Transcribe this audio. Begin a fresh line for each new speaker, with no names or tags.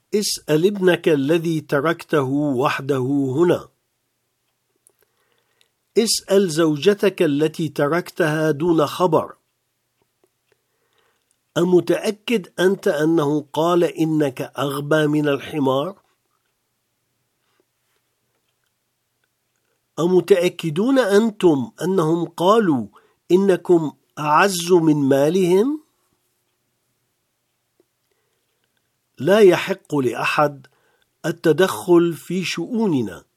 اسأل ابنك الذي تركته وحده هنا. اسأل زوجتك التي تركتها دون خبر. أمتأكد أنت أنه قال إنك أغبى من الحمار؟ أمتأكدون أنتم أنهم قالوا إنكم أعز من مالهم؟ لا يحق لأحد التدخل في شؤوننا.